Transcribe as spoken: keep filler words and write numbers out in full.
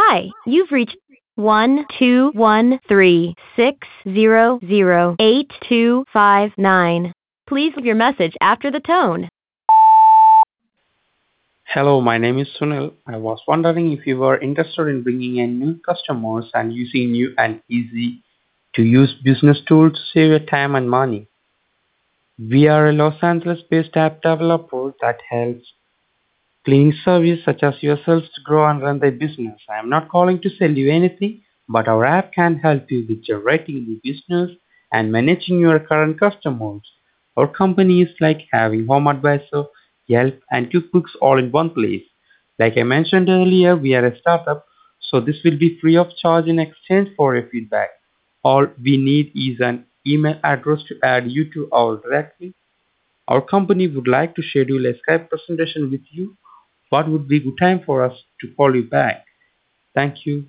Hi, you've reached one two one three six zero zero eight two five nine. Please leave your message after the tone. Hello, my name is Sunil. I was wondering if you were interested in bringing in new customers and using new and easy to use business tools to save your time and money. We are a Los Angeles based app developer that helps cleaning service such as yourselves to grow and run their business. I am not calling to sell you anything, but our app can help you with generating new business and managing your current customers. Our company is like having Home Advisor, Yelp, and QuickBooks all in one place. Like I mentioned earlier, we are a startup, so this will be free of charge in exchange for your feedback. All we need is an email address to add you to our directory. Our company would like to schedule a Skype presentation with you. What would be good time for us to call you back? Thank you.